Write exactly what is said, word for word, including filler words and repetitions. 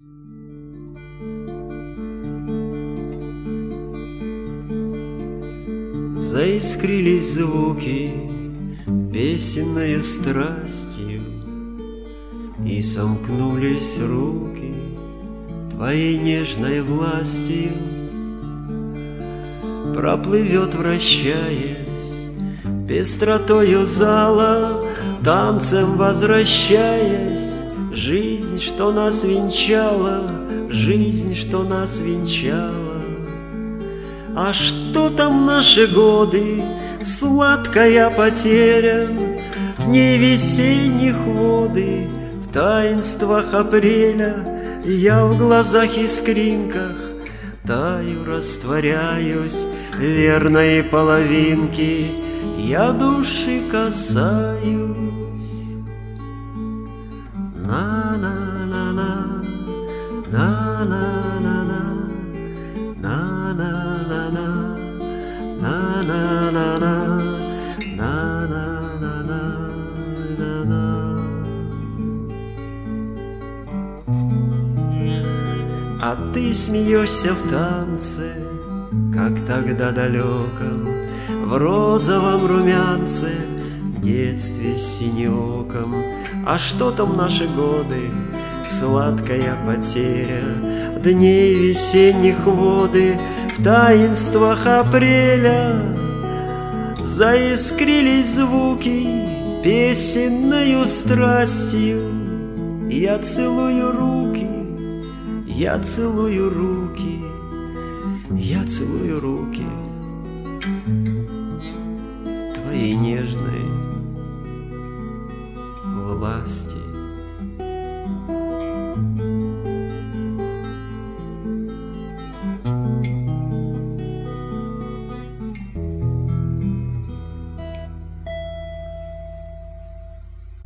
Заискрились звуки песенною страстью, и сомкнулись руки твоей нежной властью. Проплывет, вращаясь, пестротою зала, танцем возвращаясь, жизнь, что нас венчала, жизнь, что нас венчала. А что там наши годы, сладкая потеря, в дней весенних воды, в таинствах апреля я в глазах искринках таю, растворяюсь, верной половинки я души касаюсь. На-на-на-на, на-на-на-на, на-на-на-на, на-на-на-на, на-на-на-на-на. А ты смеешься в танце, как тогда далеком, в розовом румянце, детстве синеоком. А что там наши годы, сладкая потеря, дней весенних воды, в таинствах апреля заискрились звуки песенною страстью. Я целую руки, я целую руки, я целую руки твоей нежной власти.